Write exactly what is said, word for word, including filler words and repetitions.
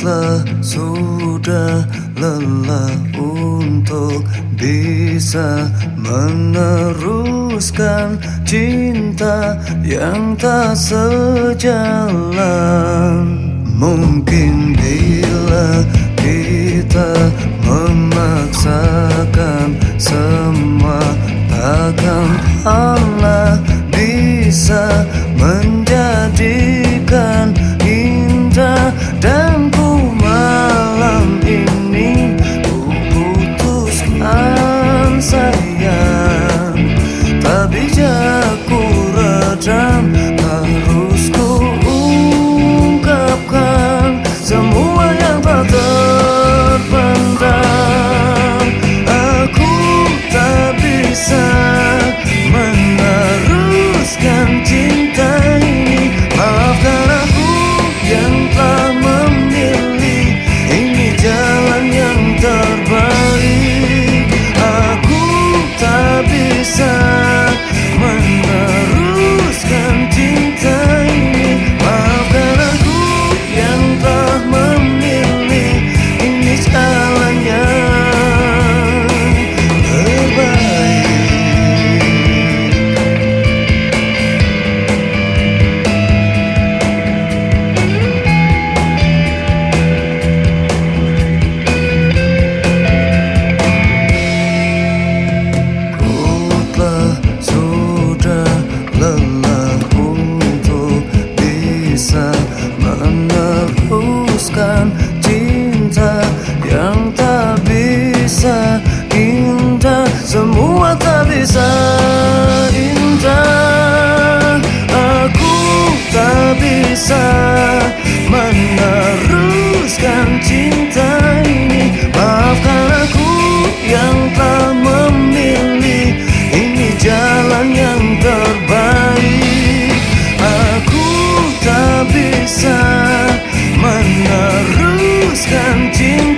telah sudah lelah untuk bisa meneruskan cinta yang tak sejalan. Mungkin bila kita memaksakan semua, takkan Allah bisa menjadikan indah. Dan ku malam ini ku putuskan sayang, tak bijak ku redam, harus ku ungkapkan semua yang tak terpendam. Aku tak bisa meneruskan cinta ini, maafkan aku yang telah memilih ini jalan yang terbaik. Aku tak bisa meneruskan cinta ini, maafkan aku yang telah memilih ini jalan yang terbaik. Lelah untuk bisa meneruskan cinta yang tak bisa indah, semua tak bisa indah. Aku tak bisa meneruskan cinta ini, maafkan aku yang telah memilih ini jalan yang terbaik. Aku tak bisa meneruskan cinta